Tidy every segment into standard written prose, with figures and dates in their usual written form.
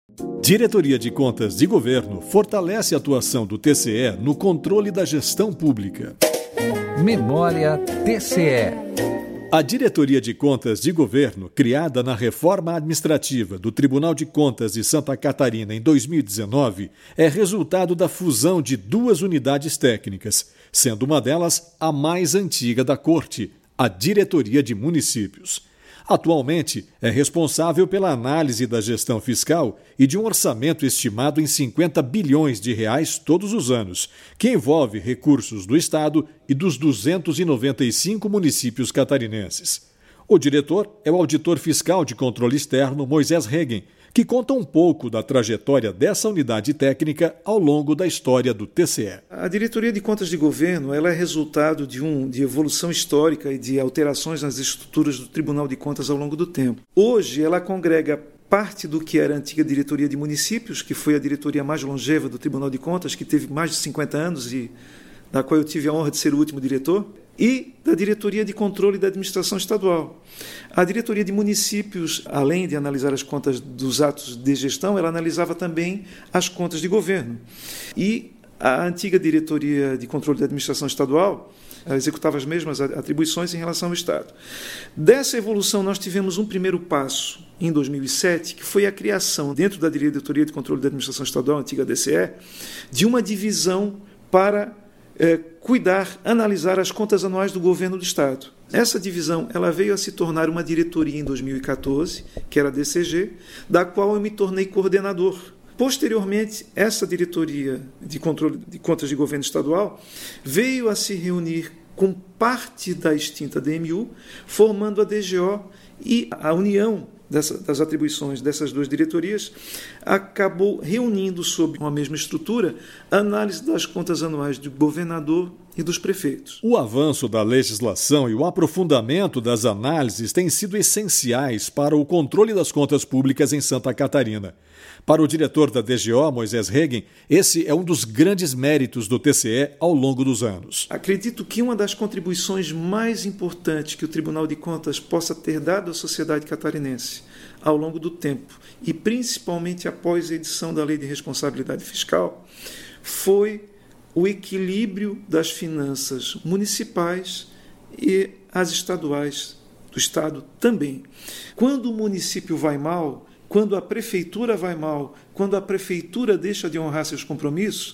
Diretoria de Contas de Governo fortalece a atuação do TCE no controle da gestão pública. Memória TCE. A Diretoria de Contas de Governo, criada na reforma administrativa do Tribunal de Contas de Santa Catarina em 2019, é resultado da fusão de duas unidades técnicas, sendo uma delas a mais antiga da Corte, a Diretoria de Municípios. Atualmente, é responsável pela análise da gestão fiscal e de um orçamento estimado em 50 bilhões de reais todos os anos, que envolve recursos do Estado e dos 295 municípios catarinenses. O diretor é o auditor fiscal de controle externo Moisés Regen, que conta um pouco da trajetória dessa unidade técnica ao longo da história do TCE. A Diretoria de Contas de Governo ela é resultado de evolução histórica e de alterações nas estruturas do Tribunal de Contas ao longo do tempo. Hoje, ela congrega parte do que era a antiga Diretoria de Municípios, que foi a diretoria mais longeva do Tribunal de Contas, que teve mais de 50 anos e da qual eu tive a honra de ser o último diretor, e da Diretoria de Controle da Administração Estadual. A Diretoria de Municípios, além de analisar as contas dos atos de gestão, ela analisava também as contas de governo. E a antiga Diretoria de Controle da Administração Estadual executava as mesmas atribuições em relação ao Estado. Dessa evolução, nós tivemos um primeiro passo em 2007, que foi a criação, dentro da Diretoria de Controle da Administração Estadual, a antiga DCE, de uma divisão para cuidar, analisar as contas anuais do governo do Estado. Essa divisão ela veio a se tornar uma diretoria em 2014, que era a DCG, da qual eu me tornei coordenador. Posteriormente, essa diretoria de controle de contas de governo estadual veio a se reunir com parte da extinta DMU, formando a DGO, e a união das atribuições dessas duas diretorias acabou reunindo sob uma mesma estrutura a análise das contas anuais do governador e dos prefeitos. O avanço da legislação e o aprofundamento das análises têm sido essenciais para o controle das contas públicas em Santa Catarina. Para o diretor da DGO, Moisés Regen, esse é um dos grandes méritos do TCE ao longo dos anos. Acredito que uma das contribuições mais importantes que o Tribunal de Contas possa ter dado à sociedade catarinense ao longo do tempo, e principalmente após a edição da Lei de Responsabilidade Fiscal, foi o equilíbrio das finanças municipais e as estaduais do Estado também. Quando o município vai mal, quando a prefeitura vai mal, quando a prefeitura deixa de honrar seus compromissos,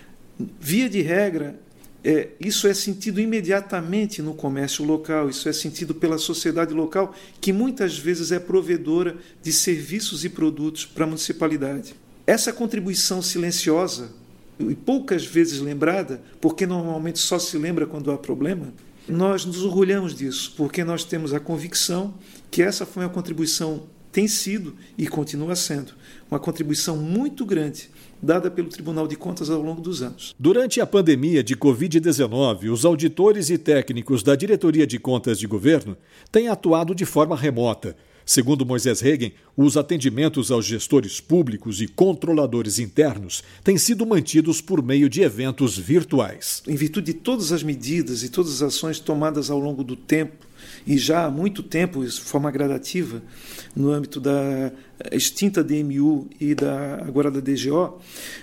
via de regra, isso é sentido imediatamente no comércio local, isso é sentido pela sociedade local, que muitas vezes é provedora de serviços e produtos para a municipalidade. Essa contribuição silenciosa, e poucas vezes lembrada, porque normalmente só se lembra quando há problema, nós nos orgulhamos disso, porque nós temos a convicção que essa foi uma contribuição, tem sido e continua sendo, uma contribuição muito grande dada pelo Tribunal de Contas ao longo dos anos. Durante a pandemia de Covid-19, os auditores e técnicos da Diretoria de Contas de Governo têm atuado de forma remota. Segundo Moisés Regen, os atendimentos aos gestores públicos e controladores internos têm sido mantidos por meio de eventos virtuais. Em virtude de todas as medidas e todas as ações tomadas ao longo do tempo, e já há muito tempo, de forma gradativa, no âmbito da extinta DMU e agora da DGO,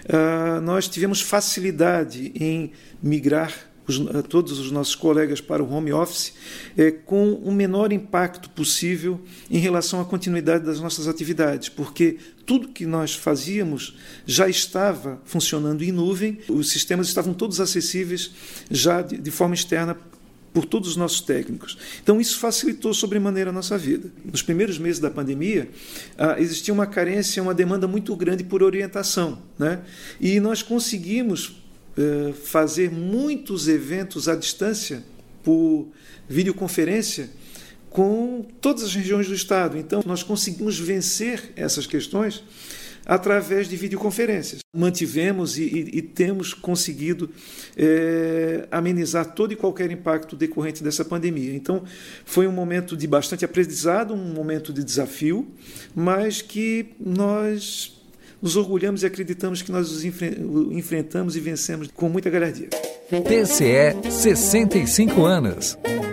nós tivemos facilidade em migrar todos os nossos colegas para o home office com o menor impacto possível em relação à continuidade das nossas atividades, porque tudo que nós fazíamos já estava funcionando em nuvem, os sistemas estavam todos acessíveis já de forma externa por todos os nossos técnicos. Então, isso facilitou sobremaneira a nossa vida. Nos primeiros meses da pandemia, existia uma carência, uma demanda muito grande por orientação, né? E nós conseguimos fazer muitos eventos à distância, por videoconferência, com todas as regiões do Estado. Então, nós conseguimos vencer essas questões através de videoconferências. Mantivemos e temos conseguido amenizar todo e qualquer impacto decorrente dessa pandemia. Então, foi um momento de bastante aprendizado, um momento de desafio, mas que nós nos orgulhamos e acreditamos que nós os enfrentamos e vencemos com muita galhardia. TCE 65 anos.